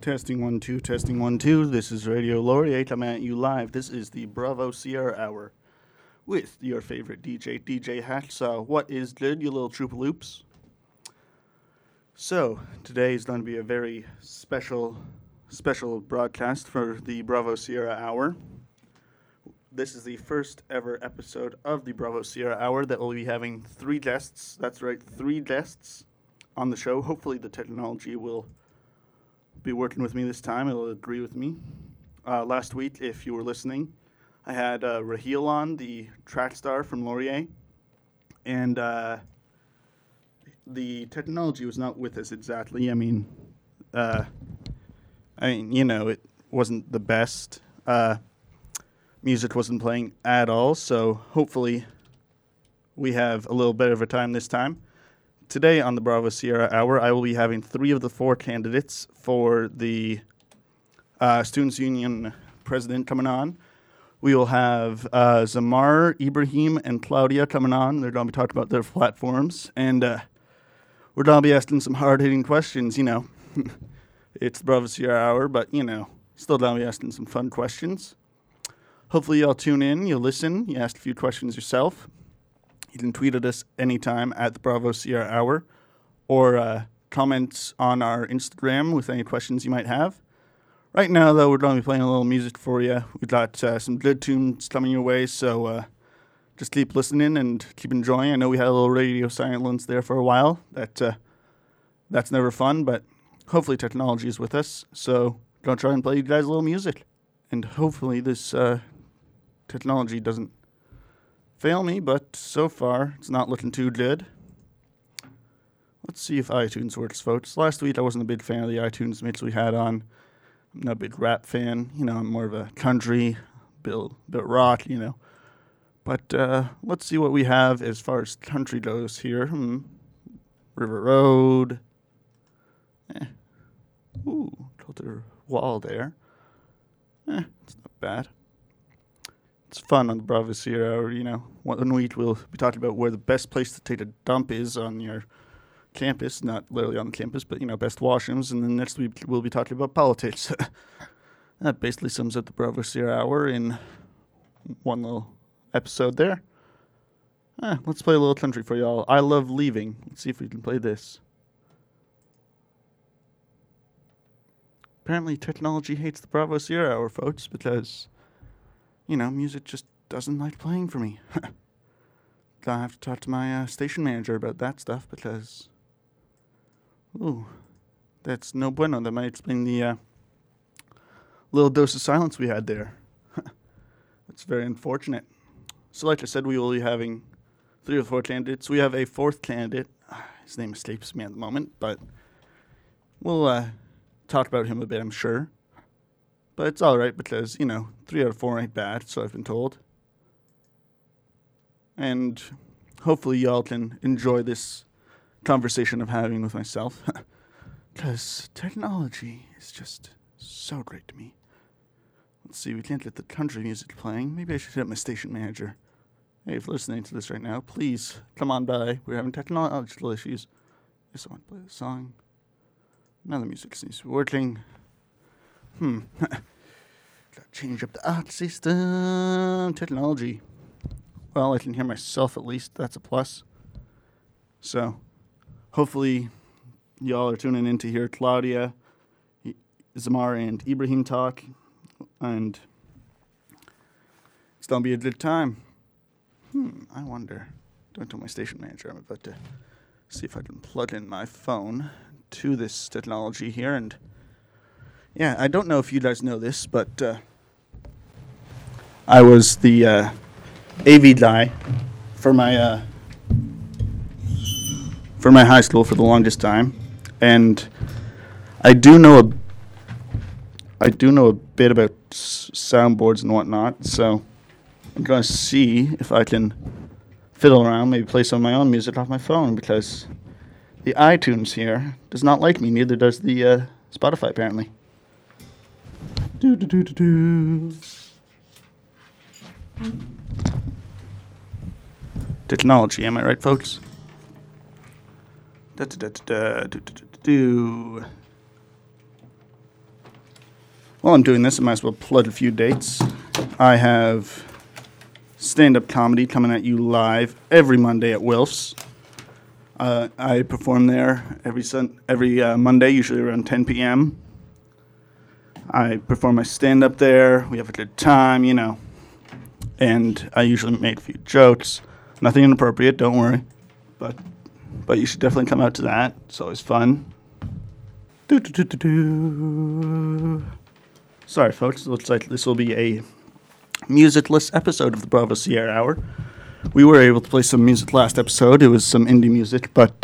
Testing 1 2, testing 1 2. This is Radio Laureate coming at you live. This is the Bravo Sierra Hour with your favorite DJ Hacksaw. What is good, you little troopaloops? So, today is going to be a very special broadcast for the Bravo Sierra Hour. This is the first ever episode of the Bravo Sierra Hour that will be having 3 guests. That's right, 3 guests on the show. Hopefully the technology will be working with me this time. It'll agree with me. Last week, if you were listening, I had Raheel on, the track star from Laurier, and the technology was not with us exactly. I mean, it wasn't the best. Music wasn't playing at all, so hopefully we have a little better of a time this time. Today on the Bravo Sierra Hour, I will be having 3 of the 4 candidates for the Students' Union president coming on. We will have Zamar, Ibrahim, and Claudia coming on. They're going to be talking about their platforms. And we're going to be asking some hard-hitting questions, It's the Bravo Sierra Hour, but, still going to be asking some fun questions. Hopefully y'all tune in, you'll listen, you ask a few questions yourself. You can tweet at us anytime at the Bravo Sierra Hour or comment on our Instagram with any questions you might have. Right now, though, we're going to be playing a little music for you. We've got some good tunes coming your way, so just keep listening and keep enjoying. I know we had a little radio silence there for a while. That's never fun, but hopefully technology is with us. So going to try and play you guys a little music. And hopefully this technology doesn't fail me, but so far it's not looking too good. Let's see if iTunes works, folks. Last week I wasn't a big fan of the iTunes mix we had on. I'm not a big rap fan. I'm more of a country, bit rock, But let's see what we have as far as country goes here. River Road. Coulter Wall there. It's not bad. It's fun on the Bravo Sierra Hour, One week we'll be talking about where the best place to take a dump is on your campus, not literally on the campus, but, best washrooms. And then next week we'll be talking about politics. That basically sums up the Bravo Sierra Hour in one little episode there. Let's play a little country for y'all. I Love Leaving. Let's see if we can play this. Apparently technology hates the Bravo Sierra Hour, folks, because music just doesn't like playing for me. Gonna have to talk to my station manager about that stuff because, that's no bueno. That might explain the little dose of silence we had there. That's very unfortunate. So like I said, we will be having 3 or 4 candidates. We have a 4th candidate. His name escapes me at the moment, but we'll talk about him a bit, I'm sure. But it's all right because, 3 out of 4 ain't bad, so I've been told. And hopefully y'all can enjoy this conversation I'm having with myself. Because technology is just so great to me. Let's see, we can't get the country music playing. Maybe I should hit my station manager. Hey, if you're listening to this right now, please come on by. We're having technological issues. Yes, I want to play the song. Now the music seems to be working. Gotta change up the art system. Technology. Well, I can hear myself at least. That's a plus. So, hopefully, y'all are tuning in to hear Claudia, Zamar, and Ibrahim talk. And it's gonna be a good time. I wonder. Don't tell my station manager. I'm about to see if I can plug in my phone to this technology here. And yeah, I don't know if you guys know this, but I was the AV guy for my high school for the longest time, and I do know a bit about soundboards and whatnot. So I'm gonna see if I can fiddle around, maybe play some of my own music off my phone because the iTunes here does not like me. Neither does the Spotify apparently. Technology, am I right, folks? While I'm doing this, I might as well plug a few dates. I have stand-up comedy coming at you live every Monday at Wilf's. I perform there every Monday, usually around 10 p.m. I perform my stand-up there. We have a good time, and I usually make a few jokes. Nothing inappropriate, don't worry. But you should definitely come out to that. It's always fun. Sorry, folks. It looks like this will be a musicless episode of the Bravo Sierra Hour. We were able to play some music last episode. It was some indie music, but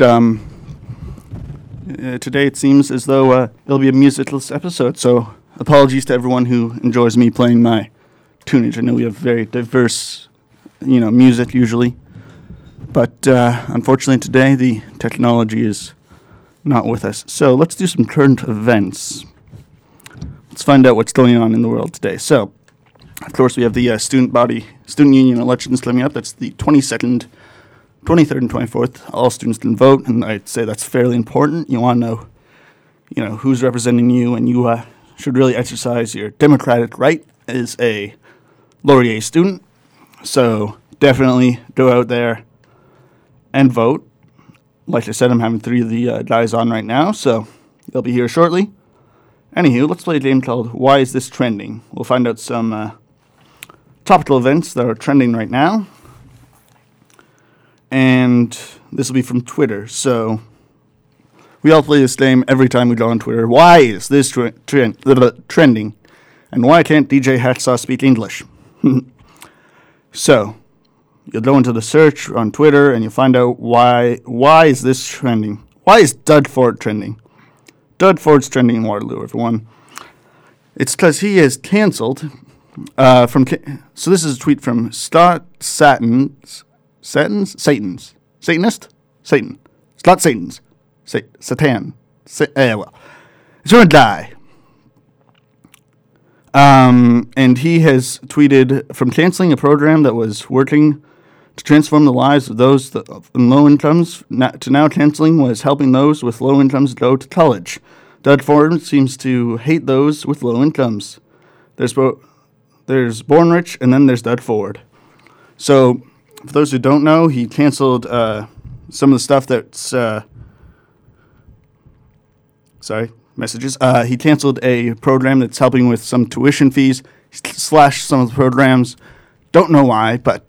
today it seems as though it'll be a musicless episode. So apologies to everyone who enjoys me playing my tunage. I know we have very diverse, music usually, but unfortunately today the technology is not with us. So let's do some current events. Let's find out what's going on in the world today. So, of course, we have the student union elections coming up. That's the 22nd, 23rd, and 24th. All students can vote, and I'd say that's fairly important. You want to know, who's representing you, and you should really exercise your democratic right as a Laurier student. So, definitely go out there and vote. Like I said, I'm having 3 of the guys on right now, so they'll be here shortly. Anywho, let's play a game called Why Is This Trending? We'll find out some topical events that are trending right now. And this will be from Twitter. So we all play this game every time we go on Twitter. Why is this trending? And why can't DJ Hacksaw speak English? So you'll go into the search on Twitter and you'll find out why is this trending? Why is Doug Ford trending? Doug Ford's trending in Waterloo, everyone. It's because he is canceled so this is a tweet from Scott Satan's. Satanist? Satan. Scott Satan's. Satan. Well. It's going to die. And he has tweeted from canceling a program that was working to transform the lives of those in low incomes to now canceling what is helping those with low incomes go to college. Doug Ford seems to hate those with low incomes. There's Born Rich, and then there's Doug Ford. So, for those who don't know, he canceled some of the stuff that's... messages. He canceled a program that's helping with some tuition fees, slashed some of the programs. Don't know why, but...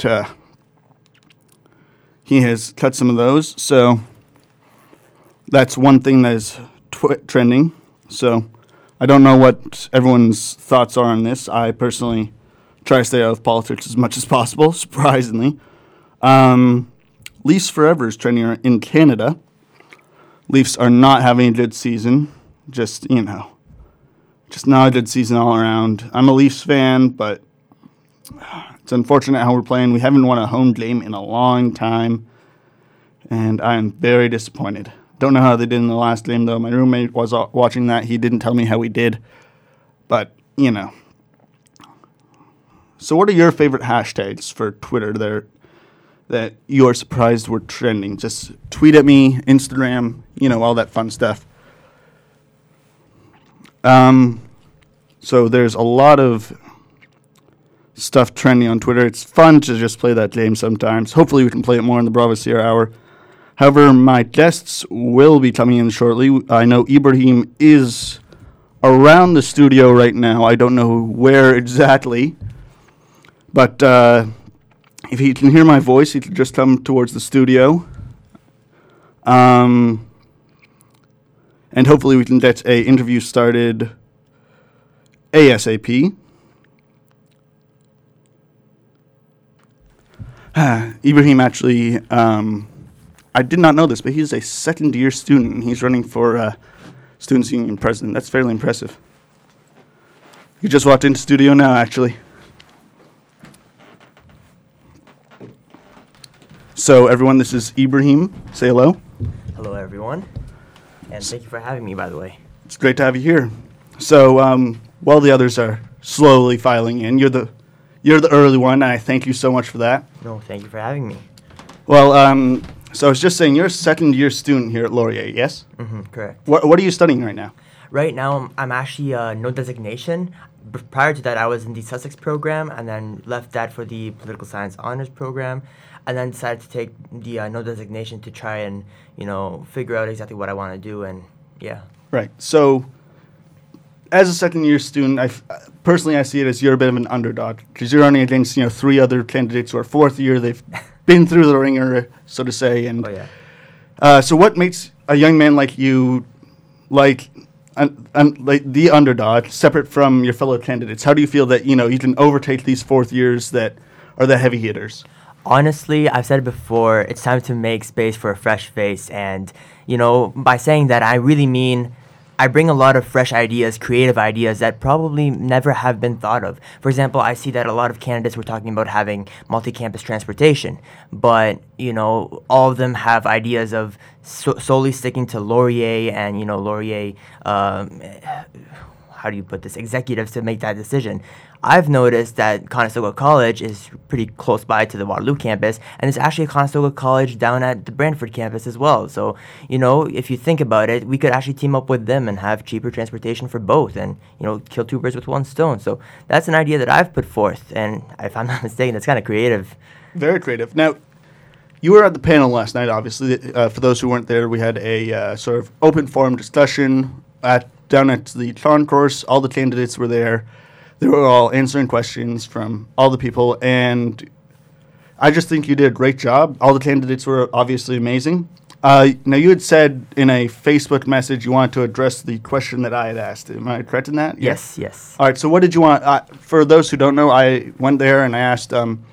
he has cut some of those, so that's one thing that is trending. So I don't know what everyone's thoughts are on this. I personally try to stay out of politics as much as possible, surprisingly. Leafs Forever is trending in Canada. Leafs are not having a good season. Just not a good season all around. I'm a Leafs fan, but... it's unfortunate how we're playing. We haven't won a home game in a long time, and I am very disappointed. Don't know how they did in the last game, though. My roommate was watching that. He didn't tell me how we did, but, So what are your favorite hashtags for Twitter there that you're surprised were trending? Just tweet at me, Instagram, all that fun stuff. So there's a lot of stuff trending on Twitter. It's fun to just play that game sometimes. Hopefully we can play it more in the Bravo Sierra Hour. However, my guests will be coming in shortly. I know Ibrahim is around the studio right now. I don't know where exactly. But if he can hear my voice, he can just come towards the studio. And hopefully we can get an interview started ASAP. Ibrahim actually, I did not know this, but he's a second-year student. He's running for Students' Union President. That's fairly impressive. He just walked into the studio now, actually. So, everyone, this is Ibrahim. Say hello. Hello, everyone. And thank you for having me, by the way. It's great to have you here. So, while the others are slowly filing in, you're the early one, and I thank you so much for that. No, thank you for having me. Well, so I was just saying, you're a second-year student here at Laurier, yes? Mm-hmm, correct. What are you studying right now? Right now, I'm actually no designation. Prior to that, I was in the Sussex program, and then left that for the political science honors program, and then decided to take the no designation to try and figure out exactly what I want to do, and yeah. Right. So, as a second-year student, personally I see it as you're a bit of an underdog because you're running against 3 other candidates who are fourth year. They've been through the ringer, so to say. And so, what makes a young man like you like the underdog, separate from your fellow candidates? How do you feel that you can overtake these fourth years that are the heavy hitters? Honestly, I've said it before, it's time to make space for a fresh face. And, by saying that, I really mean I bring a lot of fresh ideas, creative ideas that probably never have been thought of. For example, I see that a lot of candidates were talking about having multi-campus transportation, but, all of them have ideas of solely sticking to Laurier and, Laurier, how do you put this, executives to make that decision. I've noticed that Conestoga College is pretty close by to the Waterloo campus, and there's actually a Conestoga College down at the Brantford campus as well. So, if you think about it, we could actually team up with them and have cheaper transportation for both and, kill 2 birds with 1 stone. So that's an idea that I've put forth, and if I'm not mistaken, that's kind of creative. Very creative. Now, you were at the panel last night, obviously. For those who weren't there, we had a sort of open forum discussion down at the concourse. All the candidates were there. They were all answering questions from all the people, and I just think you did a great job. All the candidates were obviously amazing. Now, you had said in a Facebook message you wanted to address the question that I had asked. Am I correct in that? Yes, yes. All right, so what did you want? For those who don't know, I went there and I asked,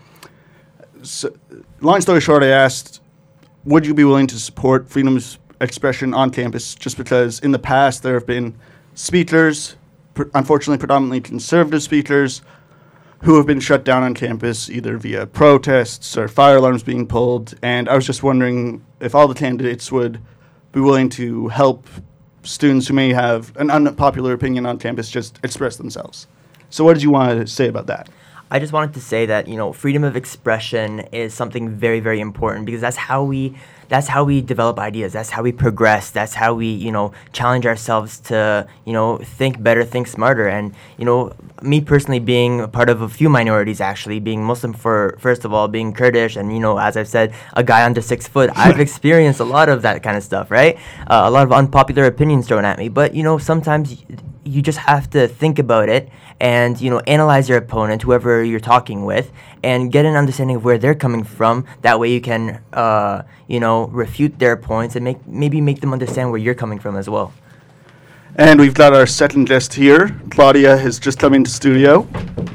long story short, I asked, would you be willing to support freedom of expression on campus, just because in the past there have been speakers, unfortunately predominantly conservative speakers, who have been shut down on campus either via protests or fire alarms being pulled. And I was just wondering if all the candidates would be willing to help students who may have an unpopular opinion on campus just express themselves. So what did you want to say about that? I just wanted to say that, freedom of expression is something very, very important, because that's how we develop ideas. That's how we progress. That's how we, challenge ourselves to, think better, think smarter. And, me personally being a part of a few minorities, actually, being Muslim first of all, being Kurdish, and, as I've said, a guy under 6 foot, I've experienced a lot of that kind of stuff, right? A lot of unpopular opinions thrown at me. But, sometimes you just have to think about it and, analyze your opponent, whoever you're talking with, and get an understanding of where they're coming from. That way you can, refute their points and maybe make them understand where you're coming from as well. And we've got our second guest here. Claudia has just come into studio.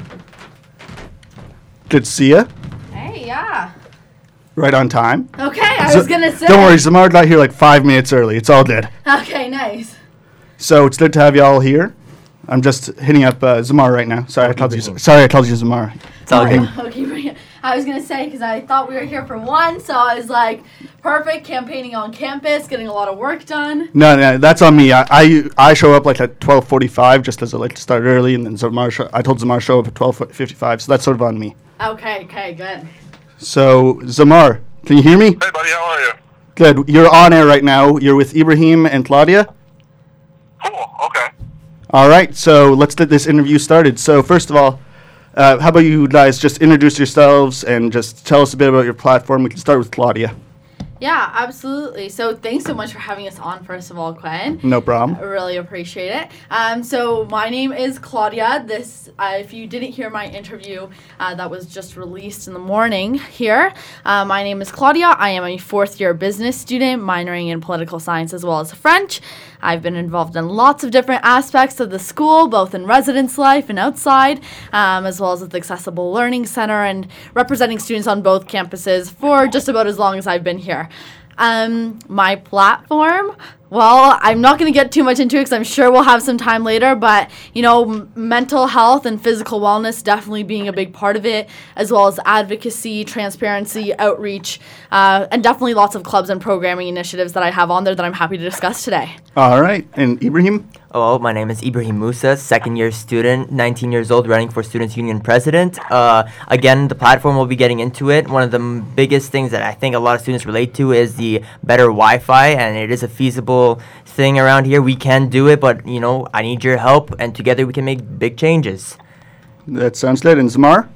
Good to see you. Hey, yeah. Right on time. Okay, I was going to say. Don't worry, Zamar got here like 5 minutes early. It's all good. Okay, nice. So it's good to have you all here. I'm just hitting up Zamar right now. Sorry, I called you Zamar. It's all good. Okay, I was going to say, because I thought we were here for 1, so I was like, perfect, campaigning on campus, getting a lot of work done. No, that's on me. I show up like at 12:45 just because I like to start early, and then I told Zamar show up at 12:55, so that's sort of on me. Okay, good. So, Zamar, can you hear me? Hey, buddy, how are you? Good. You're on air right now. You're with Ibrahim and Claudia. Cool, okay. All right, so let's get this interview started. So first of all, how about you guys just introduce yourselves and just tell us a bit about your platform. We can start with Claudia. Yeah, absolutely. So thanks so much for having us on, first of all, Quinn. No problem. I really appreciate it. So my name is Claudia. If you didn't hear my interview that was just released in the morning here, my name is Claudia. I am a fourth-year business student minoring in political science as well as French. I've been involved in lots of different aspects of the school, both in residence life and outside, as well as at the Accessible Learning Center, and representing students on both campuses for just about as long as I've been here. My platform, well, I'm not going to get too much into it because I'm sure we'll have some time later, but, mental health and physical wellness definitely being a big part of it, as well as advocacy, transparency, outreach, and definitely lots of clubs and programming initiatives that I have on there that I'm happy to discuss today. All right. And Ibrahim? Oh, my name is Ibrahim Musa, second-year student, 19 years old, running for Students' Union President. Again, the platform, we'll be getting into it. One of the biggest things that I think a lot of students relate to is the better Wi-Fi, and it is a feasible successful thing around here. We can do it, but, I need your help, and together we can make big changes. That sounds good. And Zamar?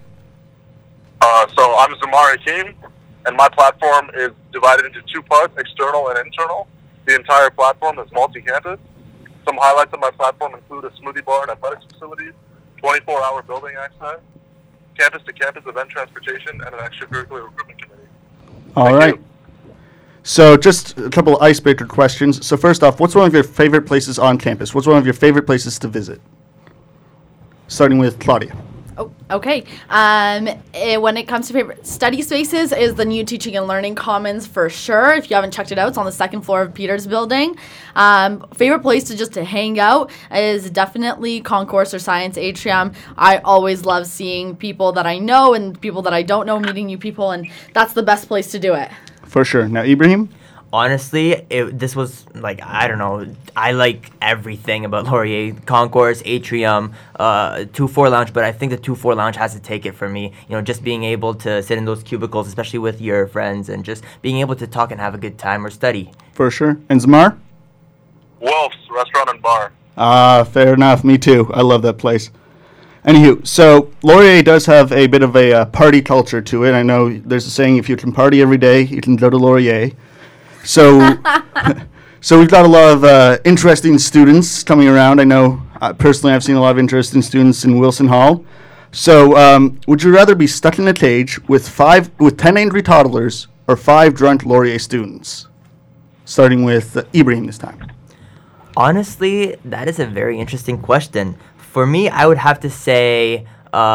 So I'm Zamar Hakim, and my platform is divided into two parts, external and internal. The entire platform is multi-campus. Some highlights of my platform include a smoothie bar and athletics facilities, 24-hour building access, campus-to-campus event transportation, and an extracurricular recruitment committee. All right. So just a couple of icebreaker questions. So first off, what's one of your favorite places on campus? What's one of your favorite places to visit? Starting with Claudia. Oh, okay. When it comes to favorite study spaces, is the new Teaching and Learning Commons for sure. If you haven't checked it out, it's on the second floor of Peter's building. Favorite place to hang out is definitely Concourse or Science Atrium. I always love seeing people that I know and people that I don't know, meeting new people, and that's the best place to do it. For sure. Now, Ibrahim? Honestly, this was I don't know. I like everything about Laurier, Concourse, Atrium, 2-4 Lounge, but I think the 2-4 Lounge has to take it for me. Just being able to sit in those cubicles, especially with your friends, and just being able to talk and have a good time or study. For sure. And Zamar? Wolf's Restaurant and Bar. Fair enough. Me too. I love that place. Anywho, so Laurier does have a bit of a party culture to it. I know there's a saying, if you can party every day, you can go to Laurier. So, so we've got a lot of interesting students coming around. I know personally I've seen a lot of interesting students in Wilson Hall. So would you rather be stuck in a cage with 10 angry toddlers or 5 drunk Laurier students? Starting with Ibrahim this time. Honestly, that is a very interesting question. For me, I would have to say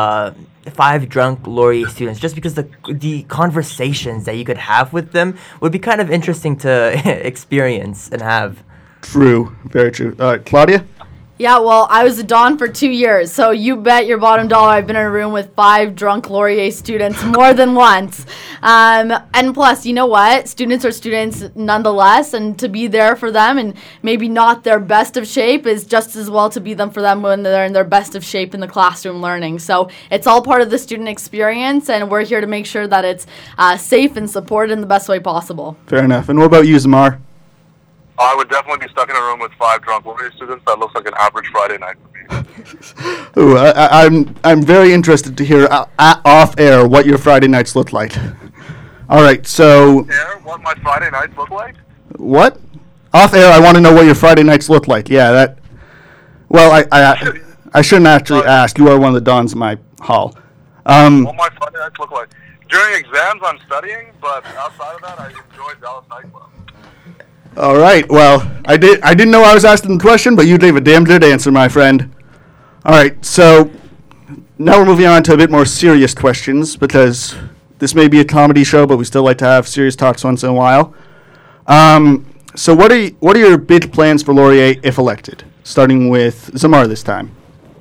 5 drunk Laurier students, just because the conversations that you could have with them would be kind of interesting to experience and have. True, very true. Claudia? Yeah, well, I was a Don for 2 years, so you bet your bottom dollar I've been in a room with 5 drunk Laurier students more than once. And plus, you know what? Students are students nonetheless, and to be there for them and maybe not their best of shape is just as well to be them for them when they're in their best of shape in the classroom learning. So it's all part of the student experience, and we're here to make sure that it's safe and supported in the best way possible. Fair enough. And what about you, Zamar? I would definitely be stuck in a room with 5 drunk Laurier students. That looks like an average Friday night for me. Ooh, I'm very interested to hear off air what your Friday nights look like. All right, so What my Friday nights look like? what? Off air, I want to know what your Friday nights look like. Yeah, that. Well, I shouldn't actually ask. You are one of the dons in my hall. What my Friday nights look like? During exams, I'm studying, but outside of that, I enjoy Dallas nightclub. All right. Well, I didn't know I was asking the question, but you gave a damn good answer, my friend. All right. So now we're moving on to a bit more serious questions, because this may be a comedy show, but we still like to have serious talks once in a while. So what are your big plans for Laurier if elected? Starting with Zamar this time.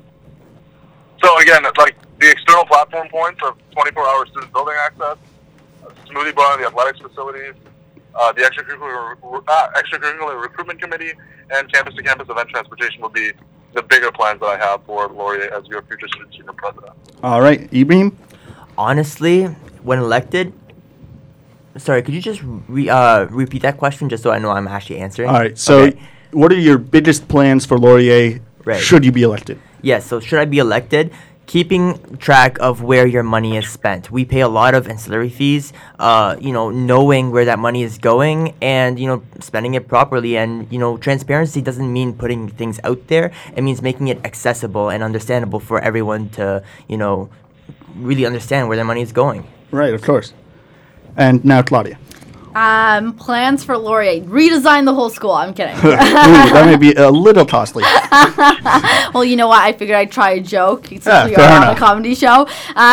So again, it's like the external platform points of 24-hour student building access, smoothie bar, the athletics facilities, the extracurricular recruitment committee, and campus-to-campus event transportation will be the bigger plans that I have for Laurier as your future student union president. All right, Ibrahim? Honestly, when elected, sorry, could you just repeat that question just so I know I'm actually answering? All right, so what are your biggest plans for Laurier should you be elected? Yes, so should I be elected? Keeping track of where your money is spent. We pay a lot of ancillary fees, knowing where that money is going and, spending it properly. And, transparency doesn't mean putting things out there. It means making it accessible and understandable for everyone to, really understand where their money is going. Right, of course. And now Claudia. Plans for Laurier. Redesign the whole school. I'm kidding. Ooh, that may be a little costly. Well, you know what? I figured I'd try a joke since we fair are on enough. a comedy show.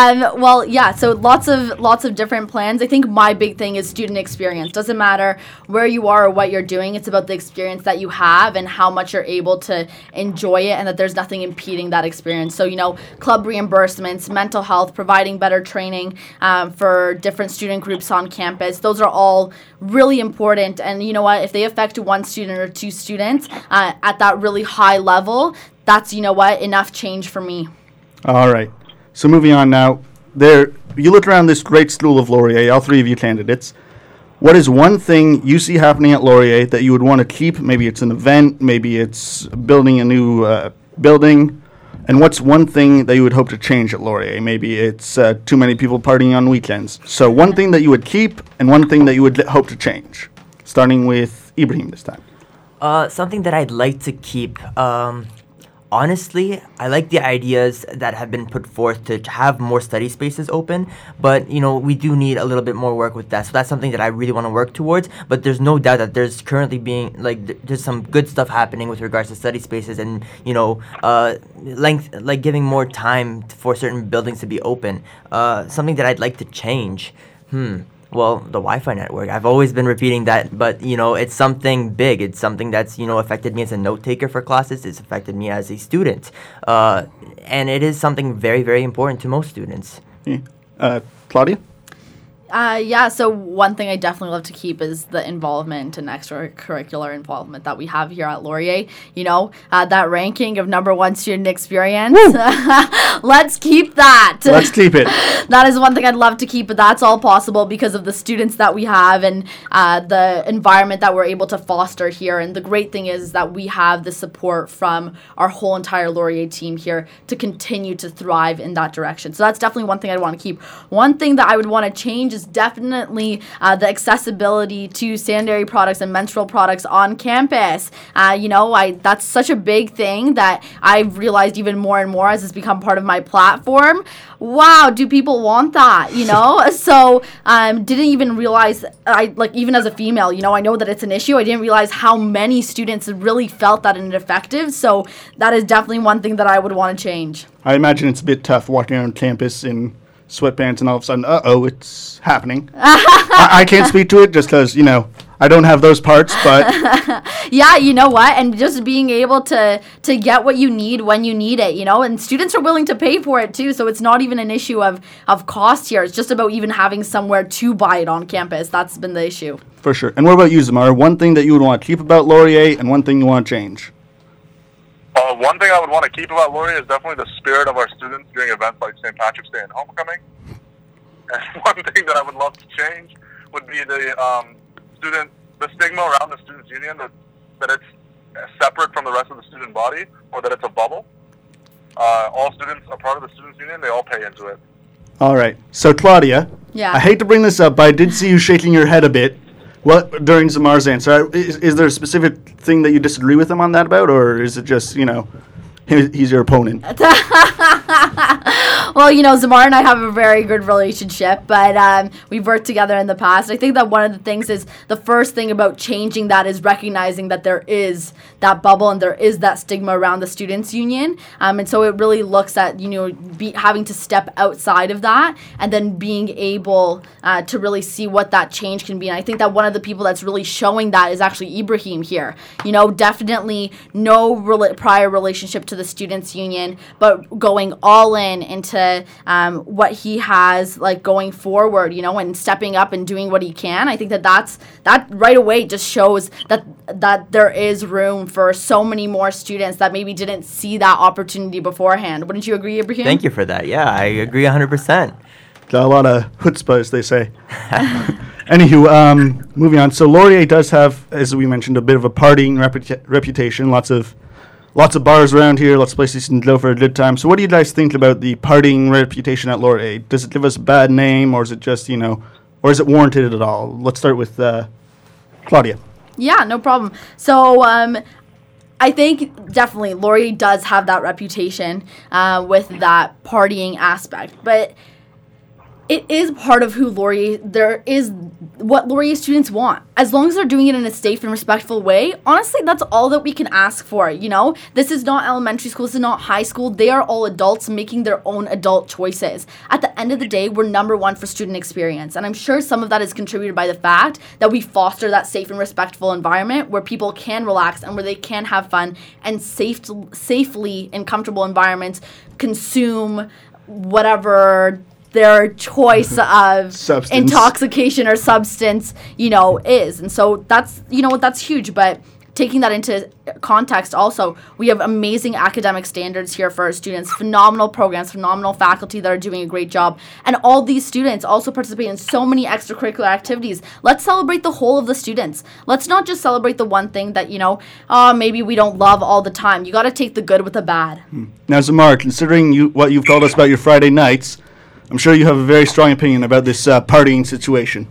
So lots of different plans. I think my big thing is student experience. Doesn't matter where you are or what you're doing. It's about the experience that you have and how much you're able to enjoy it, and that there's nothing impeding that experience. So, club reimbursements, mental health, providing better training for different student groups on campus. Those are all really important, and you know what, if they affect 1 student or 2 students at that really high level, that's enough change for me. All right, so moving on now. You look around this great school of Laurier, all 3 of you candidates. what is one thing you see happening at Laurier that you would want to keep? Maybe it's an event, maybe it's building a new building. And what's one thing that you would hope to change at Laurier? Maybe it's too many people partying on weekends. So one thing that you would keep and one thing that you would hope to change. Starting with Ibrahim this time. Something that I'd like to keep. Honestly, I like the ideas that have been put forth to have more study spaces open, but we do need a little bit more work with that. So that's something that I really want to work towards. But there's no doubt that there's currently there's some good stuff happening with regards to study spaces and giving more time for certain buildings to be open. Something that I'd like to change. Well, the Wi-Fi network. I've always been repeating that, but it's something big. It's something that's affected me as a note taker for classes. It's affected me as a student, and it is something very, very important to most students. Claudia? So one thing I definitely love to keep is the involvement and extracurricular involvement that we have here at Laurier. That ranking of #1 student experience. Let's keep that. Let's keep it. That is one thing I'd love to keep, but that's all possible because of the students that we have and the environment that we're able to foster here. And the great thing is that we have the support from our whole entire Laurier team here to continue to thrive in that direction. So that's definitely one thing I'd want to keep. One thing that I would want to change is definitely the accessibility to sanitary products and menstrual products on campus. That's such a big thing that I've realized even more and more as it's become part of my platform. Wow, do people want that? So didn't even realize, even as a female, I know that it's an issue. I didn't realize how many students really felt that ineffective. So that is definitely one thing that I would want to change. I imagine it's a bit tough walking around campus in sweatpants and all of a sudden, it's happening. I can't speak to it just because, I don't have those parts, but... Yeah, you know what? And just being able to get what you need when you need it, and students are willing to pay for it too, so it's not even an issue of cost here. It's just about even having somewhere to buy it on campus. That's been the issue. For sure. And what about you, Zamar? One thing that you would want to keep about Laurier and one thing you want to change? One thing I would want to keep about Laurier is definitely the spirit of our students during events like St. Patrick's Day and Homecoming. And one thing that I would love to change would be the stigma around the Students' Union, that it's separate from the rest of the student body, or that it's a bubble. All students are part of the Students' Union. They all pay into it. All right. So, Claudia, I hate to bring this up, but I did see you shaking your head a bit during Zamar's answer. Is there a specific thing that you disagree with him on that about, or is it just, he's your opponent? Well, Zamar and I have a very good relationship, but we've worked together in the past. I think that one of the things is the first thing about changing that is recognizing that there is that bubble and there is that stigma around the Students' Union. And so it really looks at, having to step outside of that and then being able to really see what that change can be. And I think that one of the people that's really showing that is actually Ibrahim here. Definitely no prior relationship to the Students' Union, but going all in into what he has going forward, and stepping up and doing what he can. I think that right away just shows that there is room for so many more students that maybe didn't see that opportunity beforehand. Wouldn't you agree, Ibrahim? Thank you for that. Yeah, I agree 100%. Got a lot of chutzpah, as they say. Anywho, moving on. So Laurier does have, as we mentioned, a bit of a partying reputation. Lots of bars around here, lots of places you can go for a good time. So what do you guys think about the partying reputation at Laurier? Does it give us a bad name, or is it just, or is it warranted at all? Let's start with Claudia. Yeah, no problem. So I think definitely Laurier does have that reputation with that partying aspect, but it is part of who Laurier, there is what Laurier students want. As long as they're doing it in a safe and respectful way, honestly, that's all that we can ask for, This is not elementary school, this is not high school. They are all adults making their own adult choices. At the end of the day, we're #1 for student experience. And I'm sure some of that is contributed by the fact that we foster that safe and respectful environment where people can relax and where they can have fun and safely in comfortable environments consume whatever their choice of substance. Intoxication or substance, is. And so that's, that's huge. But taking that into context also, we have amazing academic standards here for our students, phenomenal programs, phenomenal faculty that are doing a great job. And all these students also participate in so many extracurricular activities. Let's celebrate the whole of the students. Let's not just celebrate the one thing that, maybe we don't love all the time. You got to take the good with the bad. Now, Zamar, considering what you've told us about your Friday nights, I'm sure you have a very strong opinion about this partying situation.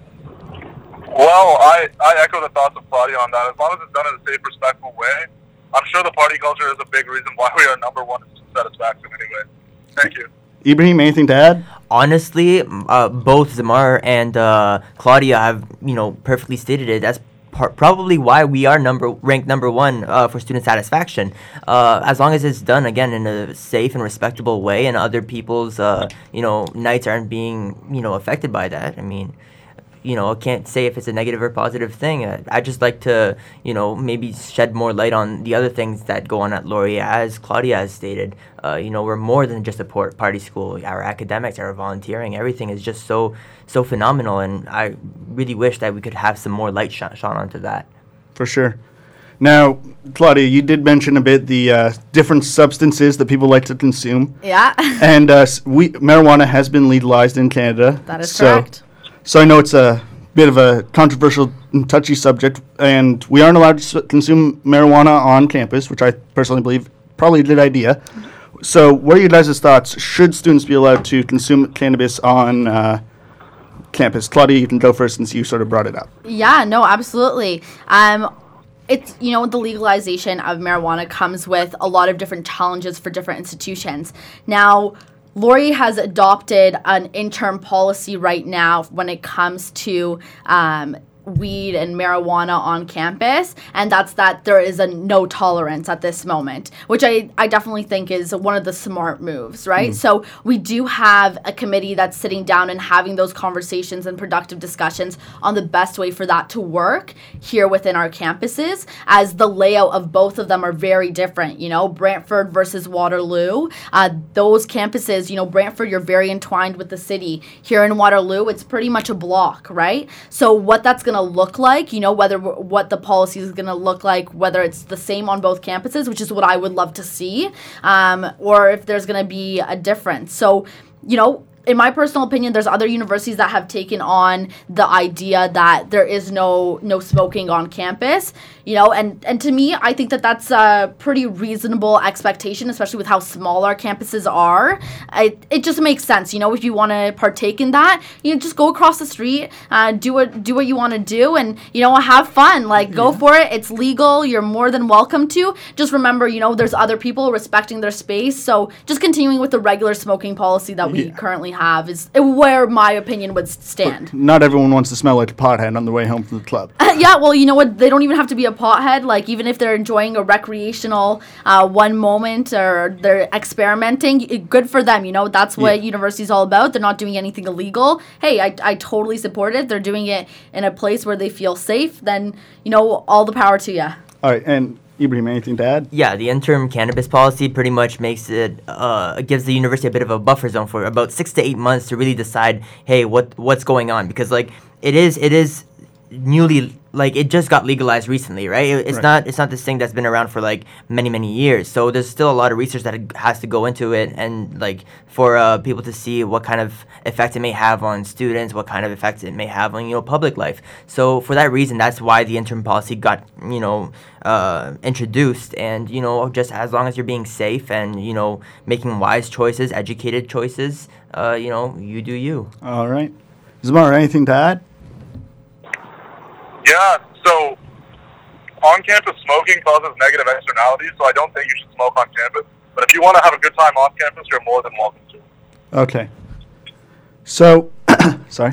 Well, I echo the thoughts of Claudia on that. As long as it's done in a safe, respectful way, I'm sure the party culture is a big reason why we are number one in satisfaction anyway. Thank you. Ibrahim, anything to add? Honestly, both Zamar and Claudia have, perfectly stated it. That's probably why we are ranked number one for student satisfaction. As long as it's done, again, in a safe and respectable way, and other people's, nights aren't being, affected by that. I mean, I can't say if it's a negative or positive thing. I just like to, maybe shed more light on the other things that go on at Laurier. As Claudia has stated, we're more than just a party school. Our academics, our volunteering, everything is just so phenomenal, and I really wish that we could have some more light shone onto that. For sure. Now, Claudia, you did mention a bit the different substances that people like to consume. Yeah. And marijuana has been legalized in Canada. That is correct. So I know it's a bit of a controversial and touchy subject, and we aren't allowed to consume marijuana on campus, which I personally believe probably a good idea. So what are your guys' thoughts? Should students be allowed to consume cannabis on campus? Claudia, you can go first since you sort of brought it up. Yeah, no, absolutely. It's, the legalization of marijuana comes with a lot of different challenges for different institutions. Now, Laurier has adopted an interim policy right now when it comes to weed and marijuana on campus, and that's that there is a no tolerance at this moment, which I definitely think is one of the smart moves, right? So we do have a committee that's sitting down and having those conversations and productive discussions on the best way for that to work here within our campuses, as the layout of both of them are very different. Brantford versus Waterloo, those campuses, Brantford, you're very entwined with the city. Here in Waterloo, it's pretty much a block, right? So what that's going to look like, what the policy is going to look like, whether it's the same on both campuses, which is what I would love to see, or if there's going to be a difference. So, in my personal opinion, there's other universities that have taken on the idea that there is no smoking on campus, and to me, I think that that's a pretty reasonable expectation, especially with how small our campuses are. It just makes sense, if you want to partake in that, just go across the street, do what you want to do, and, have fun, go for it. It's legal. You're more than welcome to. Just remember, there's other people respecting their space, so just continuing with the regular smoking policy that we currently have is where my opinion would stand. But not everyone wants to smell like a pothead on the way home from the club. Yeah, well, you know what? They don't even have to be a pothead. Even if they're enjoying a recreational one moment or they're experimenting, good for them. That's what university's all about. They're not doing anything illegal. Hey, I totally support it. They're doing it in a place where they feel safe. Then, all the power to you. All right, and Ibrahim, anything to add? Yeah, the interim cannabis policy pretty much makes it gives the university a bit of a buffer zone for about 6 to 8 months to really decide, hey, what's going on, because it is newly, it just got legalized recently, right? It's not this thing that's been around for many years. So there's still a lot of research that has to go into it, and for people to see what kind of effect it may have on students, what kind of effects it may have on public life. So for that reason, that's why the interim policy got introduced, and just as long as you're being safe and making wise choices, educated choices, you do you. All right, Zamar, anything to add? Yeah, so on-campus smoking causes negative externalities, so I don't think you should smoke on campus. But if you want to have a good time on campus, you're more than welcome to. Okay. So, sorry.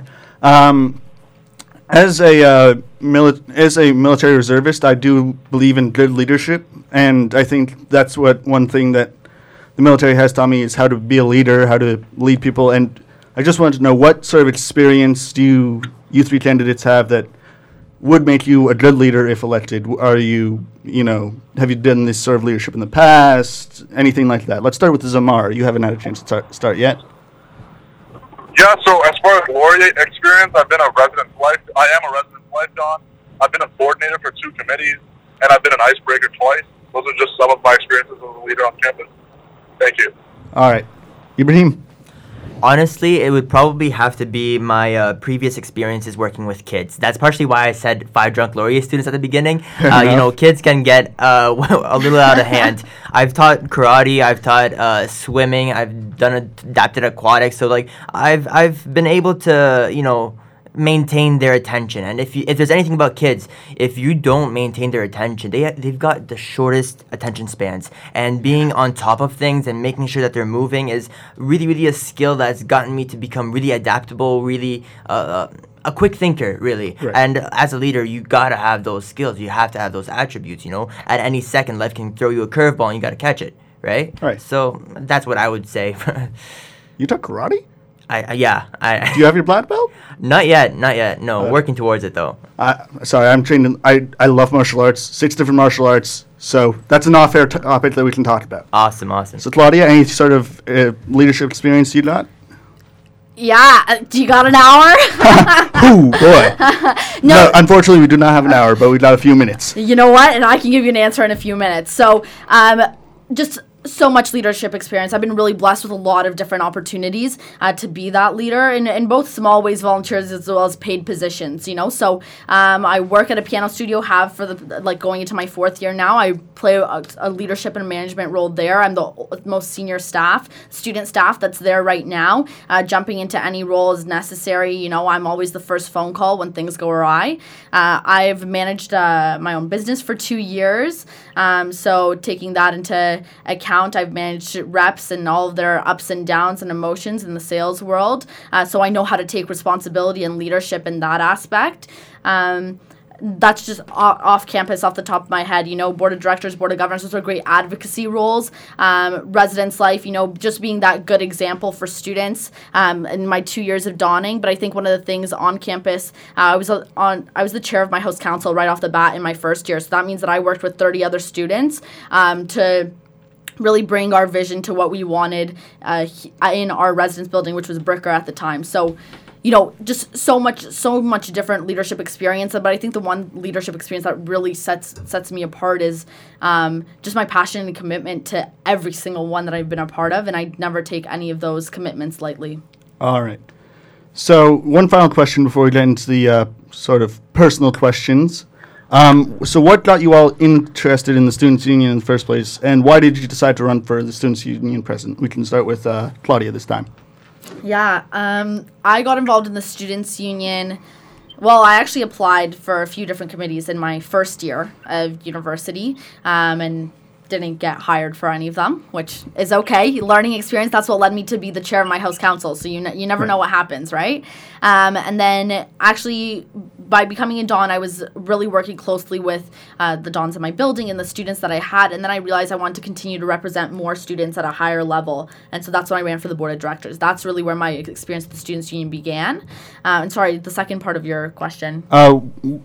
As a military reservist, I do believe in good leadership, and I think that's one thing that the military has taught me is how to be a leader, how to lead people. And I just wanted to know, what sort of experience do you three candidates have that would make you a good leader if elected? Are you, have you done this sort of leadership in the past? Anything like that? Let's start with Zamar. You haven't had a chance to start yet. Yeah, so as far as Laurier experience, I am a resident life, John. I've been a coordinator for 2 committees, and I've been an icebreaker twice. Those are just some of my experiences as a leader on campus. Thank you. All right. Ibrahim? Honestly, it would probably have to be my previous experiences working with kids. That's partially why I said 5 drunk Laurier students at the beginning. Kids can get a little out of hand. I've taught karate, I've taught swimming, I've done adapted aquatics. So I've been able to maintain their attention. And if there's anything about kids, if you don't maintain their attention, they've got the shortest attention spans. And being on top of things and making sure that they're moving is really, really a skill that's gotten me to become really adaptable, really a quick thinker, really. Right. And as a leader, you gotta have those skills. You have to have those attributes. At any second, life can throw you a curveball and you gotta catch it, right? Right. So that's what I would say. You taught karate? I Do you have your black belt? Not yet. No, working towards it though. Sorry, I'm trained in. I love martial arts. 6 different martial arts. So that's an off-air topic that we can talk about. Awesome. So Claudia, any sort of leadership experience you got? Yeah, do you got an hour? Ooh, boy. No, unfortunately, we do not have an hour, but we got a few minutes. You know what? And I can give you an answer in a few minutes. So, just so much leadership experience. I've been really blessed with a lot of different opportunities to be that leader in both small ways, volunteers, as well as paid positions, So I work at a piano studio, have for going into my 4th year now. I play a leadership and management role there. I'm the most senior student staff that's there right now, jumping into any role as necessary. I'm always the first phone call when things go awry. I've managed my own business for 2 years, so taking that into account, I've managed reps and all of their ups and downs and emotions in the sales world. So I know how to take responsibility and leadership in that aspect. That's just off campus, off the top of my head. Board of directors, board of governors, those are great advocacy roles. Residence life, just being that good example for students in my 2 years of dawning. But I think one of the things on campus, I was the chair of my house council right off the bat in my 1st year. So that means that I worked with 30 other students to really bring our vision to what we wanted in our residence building, which was Bricker at the time. So, just so much different leadership experience. But I think the one leadership experience that really sets me apart is just my passion and commitment to every single one that I've been a part of, and I never take any of those commitments lightly. All right. So one final question before we get into the sort of personal questions. So what got you all interested in the Students' Union in the first place, and why did you decide to run for the Students' Union president? We can start with Claudia this time. Yeah, I got involved in the Students' Union. Well, I actually applied for a few different committees in my 1st year of university, and didn't get hired for any of them, which is okay. Learning experience, that's what led me to be the chair of my house council. So you never know what happens, right? And then actually by becoming a Don, I was really working closely with the Dons in my building and the students that I had. And then I realized I wanted to continue to represent more students at a higher level. And so that's when I ran for the board of directors. That's really where my experience with the Students' Union began. And sorry, the second part of your question. It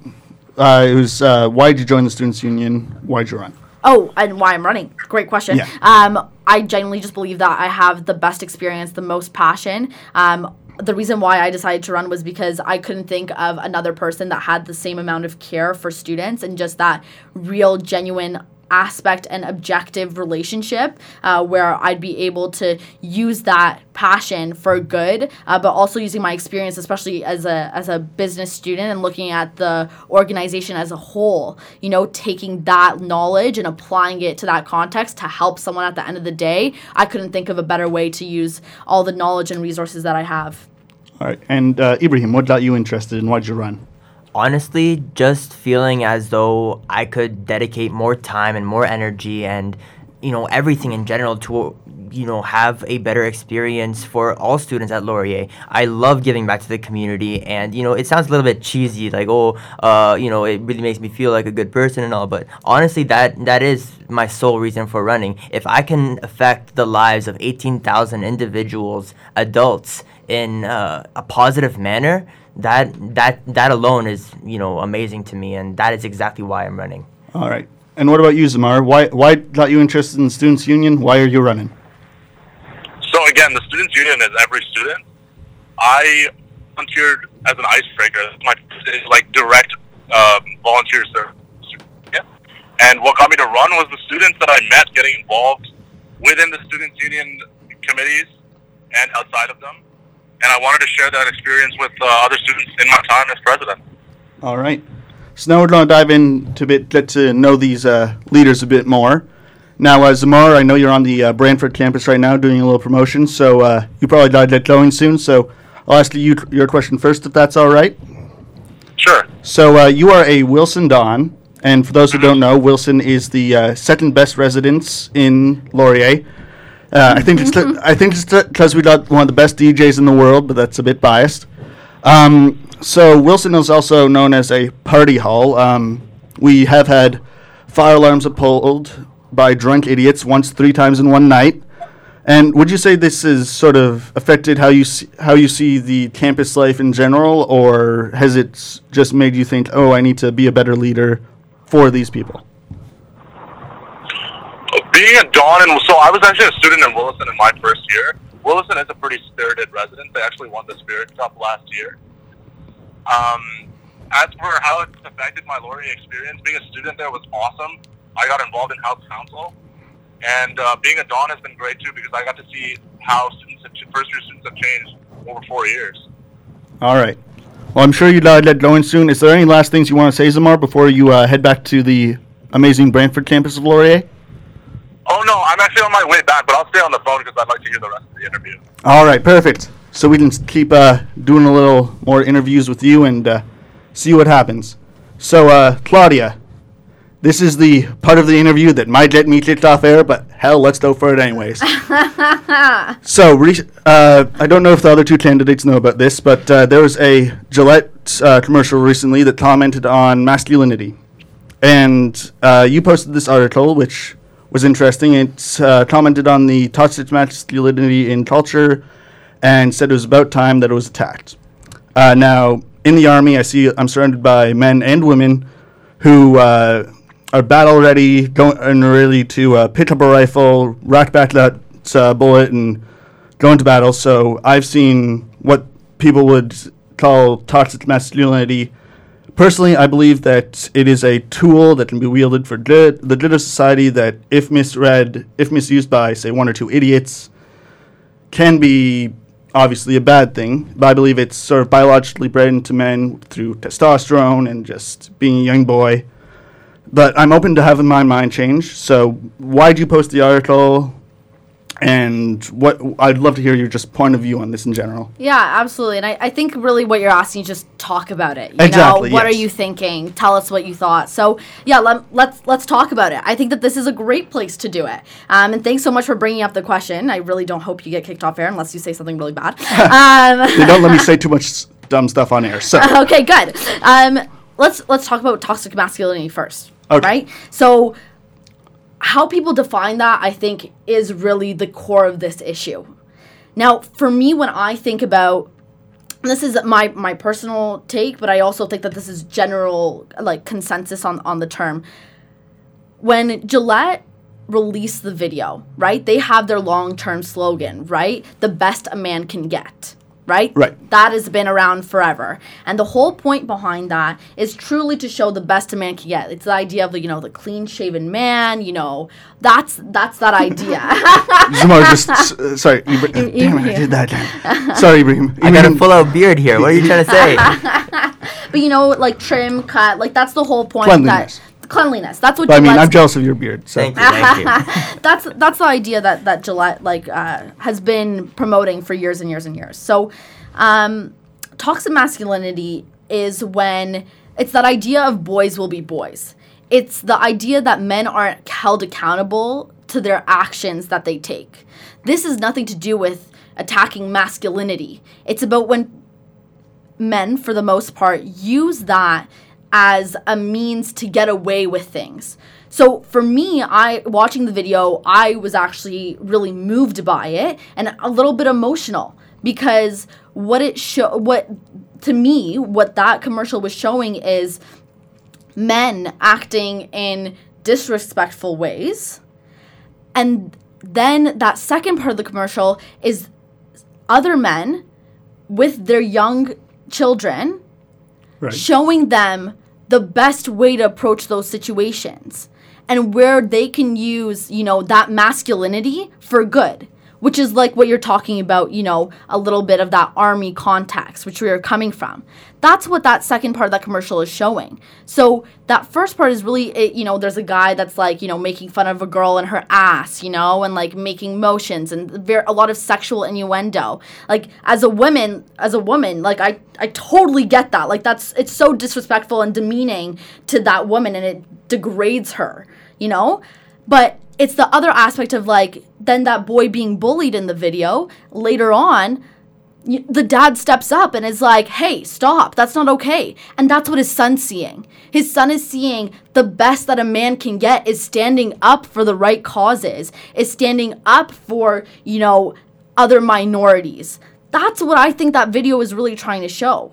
was why did you join the Students' Union? Why did you run? Oh, and why I'm running. Great question. Yeah. I genuinely just believe that I have the best experience, the most passion. The reason why I decided to run was because I couldn't think of another person that had the same amount of care for students and just that real, genuine aspect and objective relationship where I'd be able to use that passion for good, but also using my experience, especially as a business student and looking at the organization as a whole, taking that knowledge and applying it to that context to help someone at the end of the day. I couldn't think of a better way to use all the knowledge and resources that I have. All right. And Ibrahim, what got you interested and why did you run? Honestly, just feeling as though I could dedicate more time and more energy and, everything in general to, have a better experience for all students at Laurier. I love giving back to the community and, it sounds a little bit cheesy, like, it really makes me feel like a good person and all, but honestly, that is my sole reason for running. If I can affect the lives of 18,000 individuals, adults, in a positive manner, that alone is amazing to me, and that is exactly why I'm running. All right. And what about you, Zamar? Why got you interested in the Students' Union? Why are you running? So again, the Students' Union is every student. I volunteered as an icebreaker. It's my direct volunteer service. Yeah. And what got me to run was the students that I met getting involved within the Students' Union committees and outside of them. And I wanted to share that experience with other students in my time as president. All right. So now we're going to dive into get to know these leaders a bit more. Now, Zamar, I know you're on the Brantford campus right now doing a little promotion, so you probably got to get going soon. So I'll ask you your question first, if that's all right. Sure. So you are a Wilson Don, and for those who don't know, Wilson is the second best residence in Laurier. I think it's because we got one of the best DJs in the world, but that's a bit biased. So Wilson is also known as a party hall. We have had fire alarms pulled by drunk idiots 3 times in one night. And would you say this has sort of affected how you see the campus life in general, or has it just made you think, oh, I need to be a better leader for these people? Being a Don, so I was actually a student in Williston in my first year. Williston is a pretty spirited residence. They actually won the Spirit Cup last year. As for how it's affected my Laurier experience, being a student there was awesome. I got involved in House Council. And being a Don has been great, too, because I got to see how first-year students have changed over 4 years. All right. Well, I'm sure you'd get going soon. Is there any last things you want to say, Zamar, before you head back to the amazing Brantford campus of Laurier? Oh, no, I'm actually on my way back, but I'll stay on the phone because I'd like to hear the rest of the interview. All right, perfect. So we can keep doing a little more interviews with you and see what happens. So, Claudia, this is the part of the interview that might get me kicked off air, but hell, let's go for it anyways. So, I don't know if the other two candidates know about this, but there was a Gillette commercial recently that commented on masculinity. And you posted this article, which was interesting. It's commented on the toxic masculinity in culture and said it was about time that it was attacked. Now, in the Army, I'm surrounded by men and women who are battle ready, and ready to pick up a rifle, rack back that bullet, and go into battle. So I've seen what people would call toxic masculinity. Personally, I believe that it is a tool that can be wielded for the good of society that, if misused by, say, 1 or 2 idiots, can be obviously a bad thing. But I believe it's sort of biologically bred into men through testosterone and just being a young boy. But I'm open to having my mind changed. So why did you post the article? And I'd love to hear your just point of view on this in general. Yeah, absolutely. And I think really what you're asking is just talk about it. Exactly, What yes. are you thinking? Tell us what you thought. So yeah, let's talk about it. I think that this is a great place to do it. And thanks so much for bringing up the question. I really don't hope you get kicked off air unless you say something really bad. They don't let me say too much dumb stuff on air. So okay, good. Let's talk about toxic masculinity first. Okay. Right? So how people define that, I think, is really the core of this issue. Now, for me, when I think about, this is my personal take, but I also think that this is general, like, consensus on the term. When Gillette released the video, right, they have their long-term slogan, right? The best a man can get. Right? Right. That has been around forever. And the whole point behind that is truly to show the best a man can get. It's the idea of, the clean-shaven man, that's that idea. Zamar, sorry. Damn it, I did that again. Sorry, Ibrahim. I got a full-out beard here. What are you trying to say? But, like, trim, cut, like, that's the whole point. Cleanliness. Cleanliness. That's what But Gillette's... I'm jealous of your beard. So. Thank you. That's the idea that Gillette has been promoting for years and years and years. So, toxic masculinity is when it's that idea of boys will be boys. It's the idea that men aren't held accountable to their actions that they take. This has nothing to do with attacking masculinity. It's about when men, for the most part, use that as a means to get away with things. So for me, watching the video, I was actually really moved by it and a little bit emotional because what that commercial was showing is men acting in disrespectful ways. And then that second part of the commercial is other men with their young children, right, showing them the best way to approach those situations. and where they can use, you know, that masculinity for good, which is like what you're talking about, you know, a little bit of that army context, which we are coming from. That's what that second part of that commercial is showing. So that first part is really, you know, there's a guy that's like, you know, making fun of a girl and her ass, you know, and like making motions and a lot of sexual innuendo. Like as a woman, like I totally get that. Like it's so disrespectful and demeaning to that woman, and it degrades her, you know? But it's the other aspect of like, then that boy being bullied in the video later on, the dad steps up and is like, hey, stop, that's not okay. And that's what his son's seeing. His son is seeing the best that a man can get is standing up for the right causes, is standing up for, you know, other minorities. That's what I think that video is really trying to show.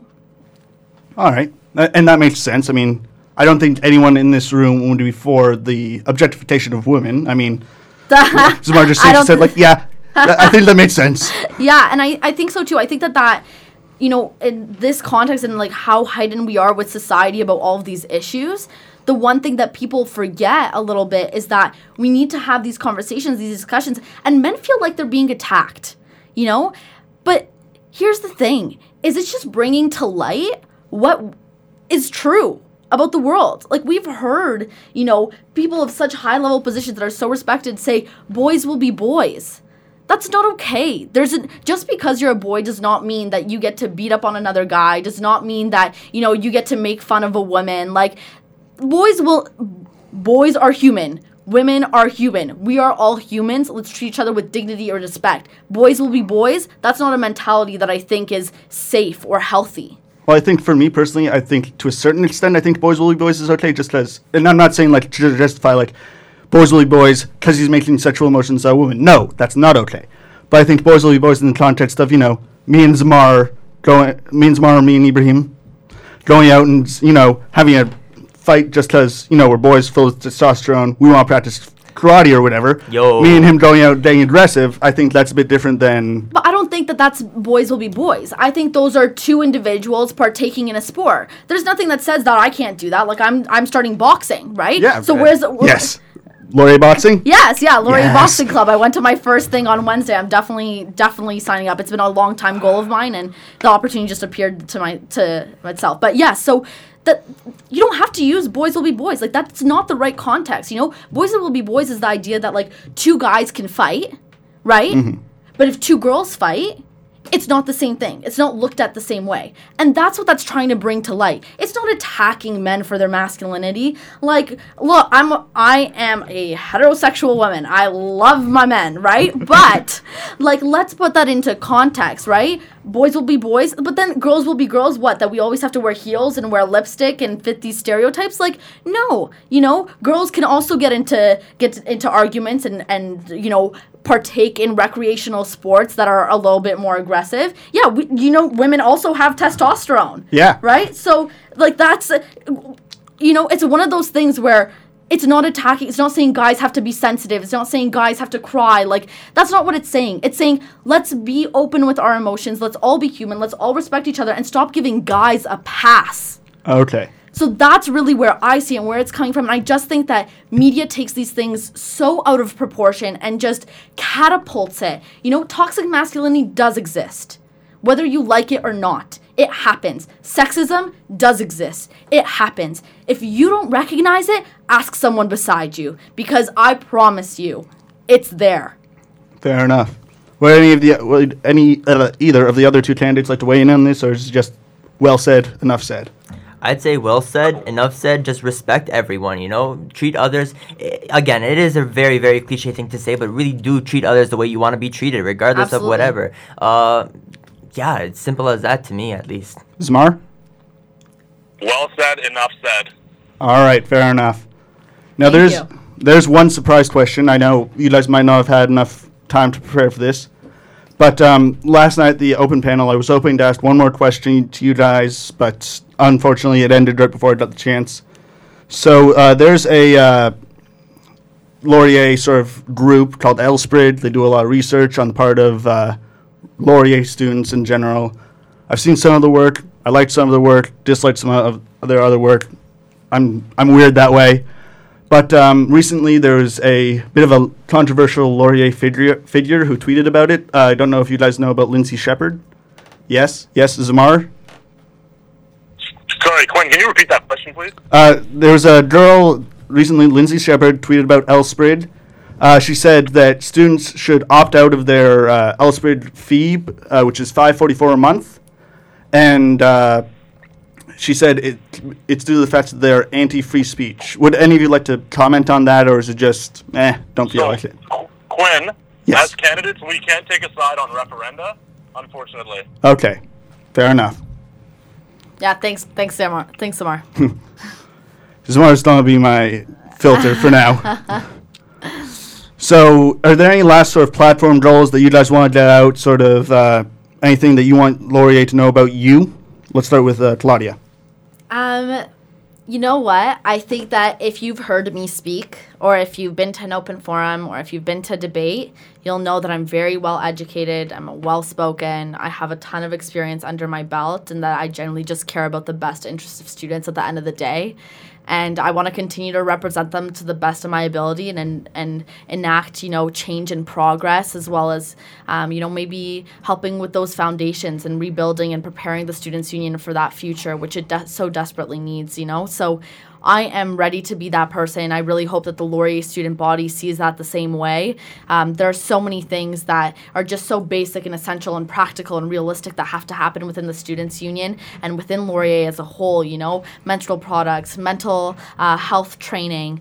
All right. And that makes sense. I mean, I don't think anyone in this room would be for the objectification of women. I mean, Zamar just said, like, yeah, I think that makes sense. Yeah, and I think so too. I think that, you know, in this context and like how heightened we are with society about all of these issues, the one thing that people forget a little bit is that we need to have these conversations, these discussions, and men feel like they're being attacked, you know? But here's the thing, is it's just bringing to light what is true about the world. Like we've heard, you know, people of such high level positions that are so respected say boys will be boys. That's not okay. Just because you're a boy does not mean that you get to beat up on another guy, does not mean that, you know, you get to make fun of a woman. Like boys are human. Women are human. We are all humans. Let's treat each other with dignity or respect. Boys will be boys. That's not a mentality that I think is safe or healthy. Well, I think for me personally, I think to a certain extent, I think boys will be boys is okay just because, and I'm not saying like to justify like boys will be boys because he's making sexual emotions out of women. No, that's not okay. But I think boys will be boys in the context of, you know, me and Ibrahim going out and, you know, having a fight just because, you know, we're boys full of testosterone. We want to practice karate or whatever. Yo. Me and him going out being aggressive, I think that's a bit different than... But I don't think that that's boys will be boys. I think those are two individuals partaking in a sport. There's nothing that says that I can't do that. Like I'm starting boxing, right? Yeah. So Yes. Laurier Boxing? Yes, yeah, Laurier Boxing Club. I went to my first thing on Wednesday. I'm definitely signing up. It's been a long time goal of mine, and the opportunity just appeared to myself. But yeah, so that you don't have to use boys will be boys. Like that's not the right context, you know? Boys will be boys is the idea that like two guys can fight, right? Mm-hmm. But if two girls fight, it's not the same thing. It's not looked at the same way. And that's what that's trying to bring to light. It's not attacking men for their masculinity. Like, look, I am a heterosexual woman. I love my men, right? But, like, let's put that into context, right? Boys will be boys, but then girls will be girls. What, that we always have to wear heels and wear lipstick and fit these stereotypes? Like, no. You know, girls can also get into arguments and you know, partake in recreational sports that are a little bit more aggressive. Yeah, you know, women also have testosterone. Yeah. Right? So, like, that's, you know, it's one of those things where it's not attacking. It's not saying guys have to be sensitive. It's not saying guys have to cry. Like, that's not what it's saying. It's saying, let's be open with our emotions. Let's all be human. Let's all respect each other and stop giving guys a pass. Okay. So that's really where I see and where it's coming from. And I just think that media takes these things so out of proportion and just catapults it. You know, toxic masculinity does exist. Whether you like it or not, it happens. Sexism does exist. It happens. If you don't recognize it, ask someone beside you. Because I promise you, it's there. Fair enough. Would either of the other two candidates like to weigh in on this, or is it just well said, enough said? I'd say well said, enough said, just respect everyone, you know, treat others, again, it is a very, very cliche thing to say, but really do treat others the way you want to be treated, regardless Absolutely. of whatever. Yeah, it's simple as that to me, at least. Zamar? Well said, enough said. All right, fair enough. Now, Thank you. there's one surprise question. I know you guys might not have had enough time to prepare for this. But last night, the open panel, I was hoping to ask one more question to you guys, but unfortunately, it ended right before I got the chance. So there's a Laurier sort of group called LSPRID. They do a lot of research on the part of Laurier students in general. I've seen some of the work. I liked some of the work, disliked some of their other work. I'm weird that way. But recently there was a bit of a controversial Laurier figure who tweeted about it. I don't know if you guys know about Lindsay Shepard. Yes, Zamar? Sorry, Quinn, can you repeat that question, please? There was a girl recently, Lindsay Shepard, tweeted about LSPRID. She said that students should opt out of their LSPRID fee, which is $5.44 a month. And she said it's due to the fact that they're anti-free speech. Would any of you like to comment on that, or is it just, don't feel like it? Quinn, Yes. as candidates, we can't take a side on referenda, unfortunately. Okay, fair enough. Yeah, thanks, Samar. Zamar's going to be my filter for now. So, are there any last sort of platform goals that you guys want to get out, sort of anything that you want Laurier to know about you? Let's start with Claudia. You know what? I think that if you've heard me speak, or if you've been to an open forum, or if you've been to debate, you'll know that I'm very well educated, I'm well-spoken, I have a ton of experience under my belt, and that I generally just care about the best interests of students at the end of the day. And I want to continue to represent them to the best of my ability and enact, change and progress, as well as, maybe helping with those foundations and rebuilding and preparing the Students' Union for that future, which it so desperately needs, So I am ready to be that person. I really hope that the Laurier student body sees that the same way. There are so many things that are just so basic and essential and practical and realistic that have to happen within the Students' Union and within Laurier as a whole, menstrual products, mental health training,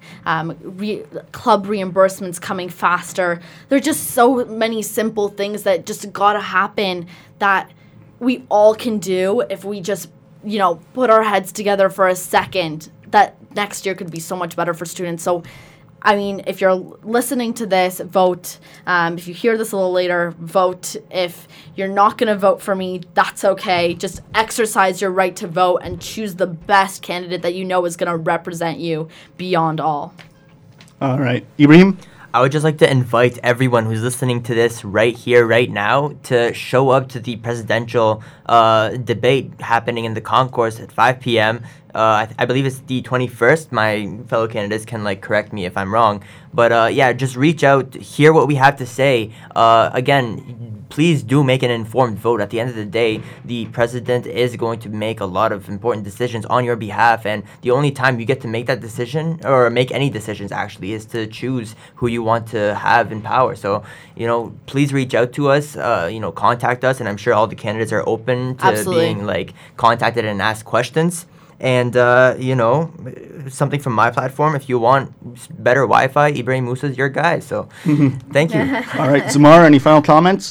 club reimbursements coming faster. There are just so many simple things that just gotta happen that we all can do if we just, put our heads together for a second. That next year could be so much better for students. So, if you're listening to this, vote. If you hear this a little later, vote. If you're not going to vote for me, that's okay. Just exercise your right to vote and choose the best candidate that you know is going to represent you beyond all. All right. Ibrahim? I would just like to invite everyone who's listening to this right here, right now, to show up to the presidential debate happening in the concourse at 5 p.m. I believe it's the 21st. My fellow candidates can correct me if I'm wrong. But just reach out, hear what we have to say. Again, please do make an informed vote. At the end of the day, the president is going to make a lot of important decisions on your behalf, and the only time you get to make that decision, or make any decisions actually, is to choose who you want to have in power. So, please reach out to us, contact us, and I'm sure all the candidates are open to Absolutely. being contacted and asked questions. And, something from my platform, if you want better Wi-Fi, Ibrahim Musa's your guy. So, thank you. All right. Zamar, any final comments?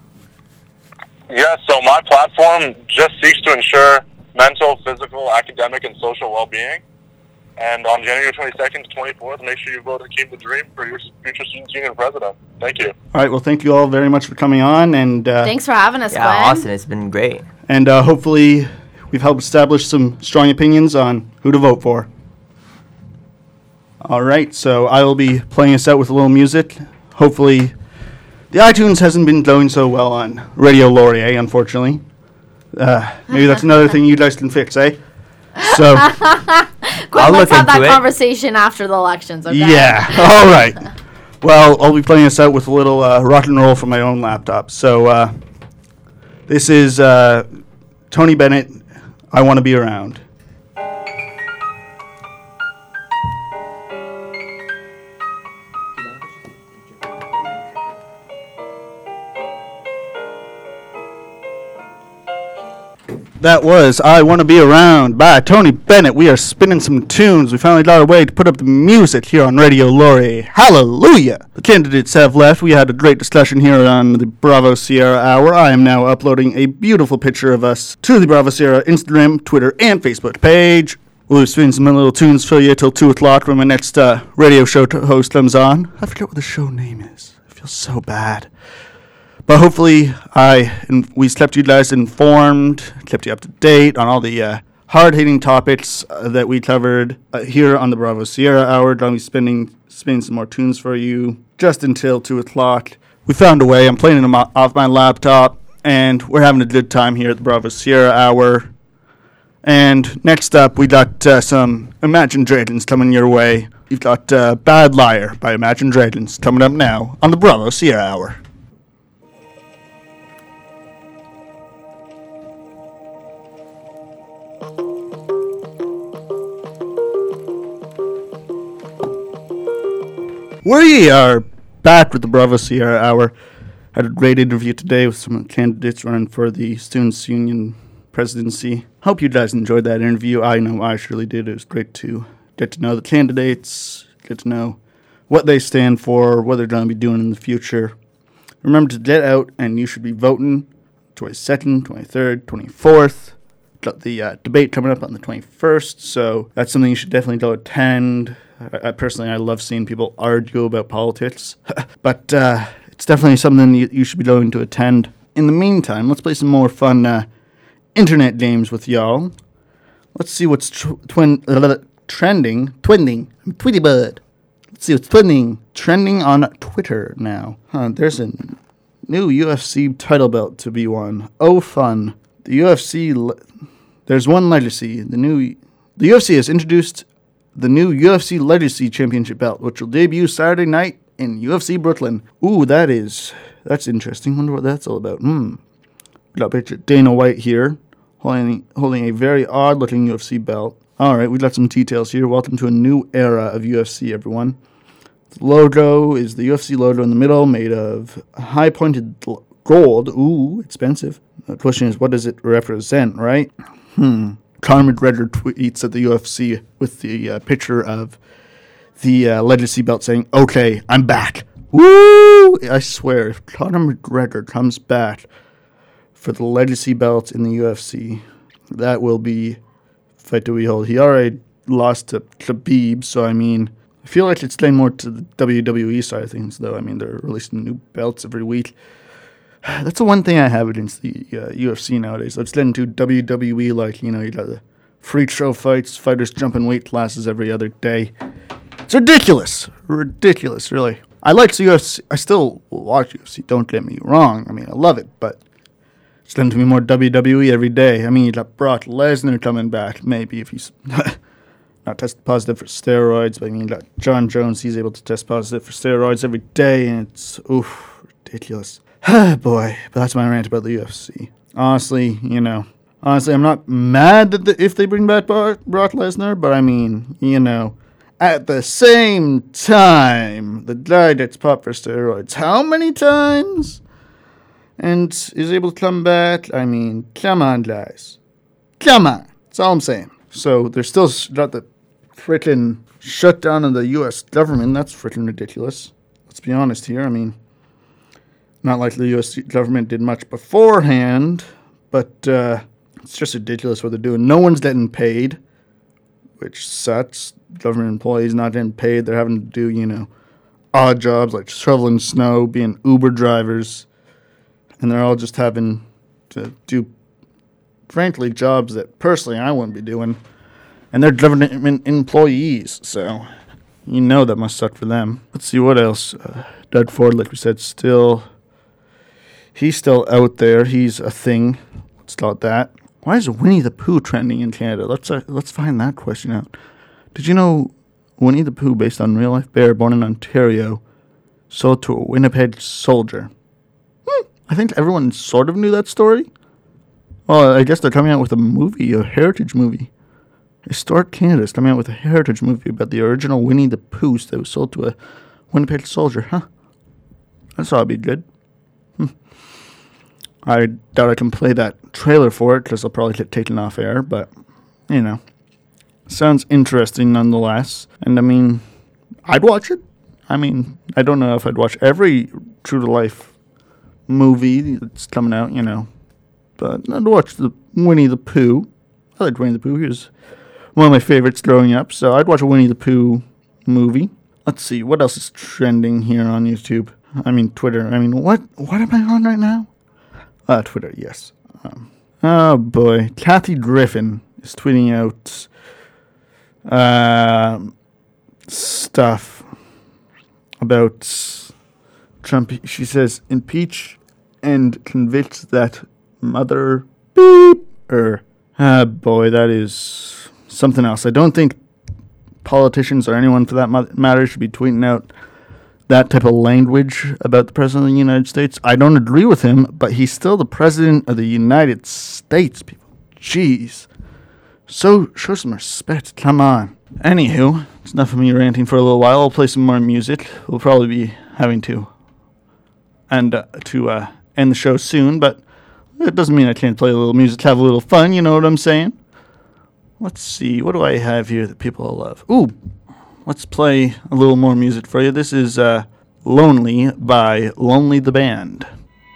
Yeah, so my platform just seeks to ensure mental, physical, academic, and social well-being. And on January 22nd to 24th, make sure you vote Akeem the Dream for your future Students' Union president. Thank you. All right. Well, thank you all very much for coming on. And Thanks for having us, Yeah, Glenn. awesome. It's been great. And hopefully we've helped establish some strong opinions on who to vote for. All right. So I will be playing us out with a little music. Hopefully the iTunes hasn't been going so well on Radio Laurier, unfortunately. Maybe that's another thing you guys can fix, eh? So, Glenn, let's look have that into it. conversation after the elections, okay? yeah. All right. Well, I'll be playing us out with a little rock and roll from my own laptop. So, this is Tony Bennett, I Want to Be Around. That was I Want to Be Around by Tony Bennett. We are spinning some tunes. We finally got a way to put up the music here on Radio Laurier. Hallelujah! The candidates have left. We had a great discussion here on the Bravo Sierra Hour. I am now uploading a beautiful picture of us to the Bravo Sierra Instagram, Twitter, and Facebook page. We'll be spinning some little tunes for you till 2 o'clock when my next radio show host comes on. I forget what the show name is. I feel so bad. But hopefully we kept you guys informed, kept you up to date on all the hard-hitting topics that we covered here on the Bravo Sierra Hour. Going to be spinning some more tunes for you just until 2 o'clock. We found a way. I'm playing them off my laptop, and we're having a good time here at the Bravo Sierra Hour. And next up, we got some Imagine Dragons coming your way. You've got Bad Liar by Imagine Dragons coming up now on the Bravo Sierra Hour. We are back with the Bravo Sierra Hour. Had a great interview today with some candidates running for the Students' Union presidency. Hope you guys enjoyed that interview. I know I surely did. It was great to get to know the candidates, get to know what they stand for, what they're going to be doing in the future. Remember to get out, and you should be voting 22nd, 23rd, 24th. Got the debate coming up on the 21st, so that's something you should definitely go attend. I personally, I love seeing people argue about politics, but it's definitely something you should be going to attend. In the meantime, let's play some more fun internet games with y'all. Let's see what's trending. I'm Tweety Bud. Let's see what's trending on Twitter now. There's a new UFC title belt to be won. Oh, fun! The UFC. There's one legacy. The UFC has introduced the new UFC Legacy Championship belt, which will debut Saturday night in UFC Brooklyn. Ooh, that's interesting. Wonder what that's all about. Got a picture of Dana White here, holding a very odd-looking UFC belt. All right, we got some details here. Welcome to a new era of UFC, everyone. The logo is the UFC logo in the middle, made of high-pointed gold. Ooh, expensive. The question is, what does it represent, right? Conor McGregor tweets at the UFC with the picture of the Legacy belt saying, "Okay, I'm back." Woo! I swear, if Conor McGregor comes back for the Legacy belt in the UFC, that will be fight to behold. He already lost to Khabib, so I mean, I feel like it's playing more to the WWE side of things, though. I mean, they're releasing new belts every week. That's the one thing I have against the UFC nowadays. Let's get into WWE, like, you got the freak show fights, fighters jumping weight classes every other day. It's ridiculous. Ridiculous, really. I like the UFC. I still watch UFC, don't get me wrong. I mean, I love it, but it's going to be more WWE every day. I mean, you got Brock Lesnar coming back, maybe, if he's not tested positive for steroids. But I mean, you got John Jones. He's able to test positive for steroids every day, and it's, ridiculous. Boy, but that's my rant about the UFC. Honestly, I'm not mad if they bring back Brock Lesnar, but I mean, at the same time, the guy gets popped for steroids how many times? And is able to come back? I mean, come on, guys. Come on. That's all I'm saying. So, they're still got the frickin' shutdown of the U.S. government. That's frickin' ridiculous. Let's be honest here. I mean, not like the U.S. government did much beforehand, but it's just ridiculous what they're doing. No one's getting paid, which sucks. Government employees not getting paid. They're having to do, odd jobs like shoveling snow, being Uber drivers, and they're all just having to do, frankly, jobs that personally I wouldn't be doing, and they're government employees, so that must suck for them. Let's see what else. Doug Ford, like we said, he's still out there. He's a thing. Let's start that. Why is Winnie the Pooh trending in Canada? Let's find that question out. Did you know Winnie the Pooh, based on real-life bear born in Ontario, sold to a Winnipeg soldier? I think everyone sort of knew that story. Well, I guess they're coming out with a movie, a heritage movie. Historic Canada is coming out with a heritage movie about the original Winnie the Pooh that was sold to a Winnipeg soldier. That's ought to be good. I doubt I can play that trailer for it because I'll probably get taken off air, but, sounds interesting nonetheless. And, I mean, I'd watch it. I mean, I don't know if I'd watch every true-to-life movie that's coming out, but I'd watch the Winnie the Pooh. I liked Winnie the Pooh. He was one of my favorites growing up, so I'd watch a Winnie the Pooh movie. Let's see, what else is trending here on YouTube? I mean, Twitter. I mean, what am I on right now? Twitter, yes. Oh, boy. Kathy Griffin is tweeting out stuff about Trump. She says, impeach and convict that mother beep. Boy, that is something else. I don't think politicians or anyone for that matter should be tweeting out that type of language about the President of the United States. I don't agree with him, but he's still the President of the United States, people. Jeez. So, show some respect. Come on. Anywho, it's enough of me ranting for a little while. I'll play some more music. We'll probably be having to end the show soon, but that doesn't mean I can't play a little music, have a little fun, you know what I'm saying? Let's see, what do I have here that people will love? Ooh, let's play a little more music for you. This is Lonely by Lonely the Band.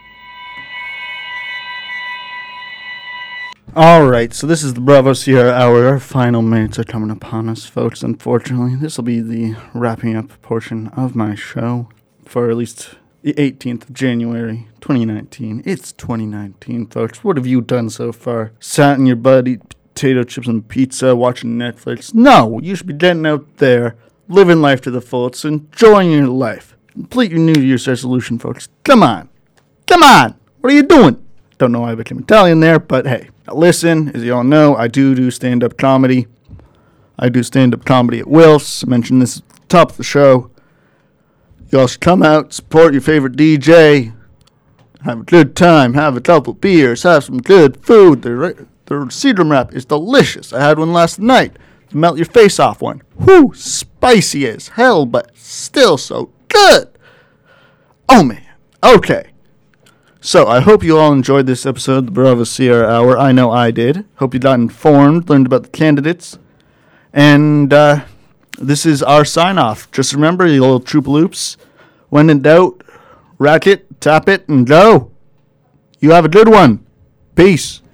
Alright, so this is the Bravo Sierra Hour. Our final minutes are coming upon us, folks, unfortunately. This will be the wrapping up portion of my show for at least the 18th of January, 2019. It's 2019, folks. What have you done so far? Sat in your butt, eat potato chips and pizza, watching Netflix? No, you should be getting out there, living life to the fullest, enjoying your life. Complete your New Year's resolution, folks. Come on. Come on. What are you doing? Don't know why I became Italian there, but hey. Now listen, as you all know, I do stand-up comedy. I do stand-up comedy at Wilf's. I mentioned this at the top of the show. Y'all should come out, support your favorite DJ, have a good time, have a couple beers, have some good food. The cedar wrap is delicious. I had one last night. To melt your face off one. Whew, spicy as hell, but still so good. Oh man, okay. So, I hope you all enjoyed this episode of the Bravo Sierra Hour. I know I did. Hope you got informed, learned about the candidates. And, this is our sign-off. Just remember, you little troop-loops, when in doubt, rack it, tap it, and go. You have a good one. Peace.